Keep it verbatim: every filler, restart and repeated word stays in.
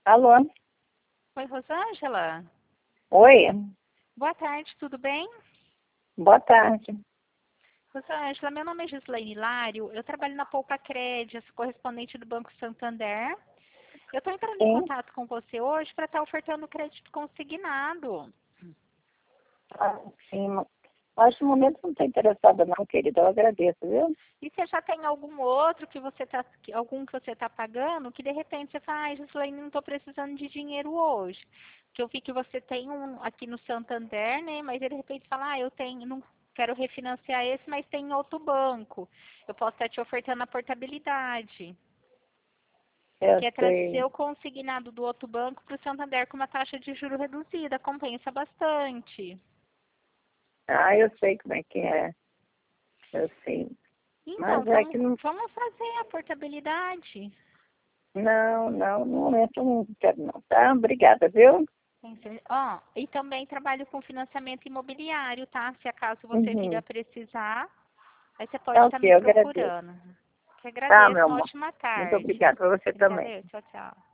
Alô? Oi, Rosângela. Oi? Boa tarde, tudo bem? Boa tarde. Rosângela, meu nome é Gislaine Hilário, eu trabalho na Poupa Crédito, sou correspondente do Banco Santander. Eu estou entrando em Sim? contato com você hoje para estar ofertando crédito consignado. Ah, sim. Mas no momento não estou interessada não, querida. Eu agradeço, viu? E você já tem algum outro que você tá, que- algum que você está pagando, que de repente você fala, ai, Gislaine, não estou precisando de dinheiro hoje. Que eu vi que você tem um aqui no Santander, né? Mas de repente fala, ah, eu tenho, não quero refinanciar esse, mas tem em outro banco. Eu posso estar te ofertando a portabilidade, Eu que é trazer sei. o consignado do outro banco para o Santander com uma taxa de juro reduzida, compensa bastante. Ah, eu sei como é que é. Eu sei. Então, Mas é vamos, que não... vamos fazer a portabilidade. Não, não. No momento eu não quero não, tá? Obrigada, viu? Entendi. Ó, e também trabalho com financiamento imobiliário, tá? Se acaso você vir a Uhum. precisar, aí você pode Tá estar ok, me eu agradeço. procurando. Te Tá, meu agradeço, uma amor. ótima Muito tarde. obrigada. Pra você também. Valeu, tchau, tchau.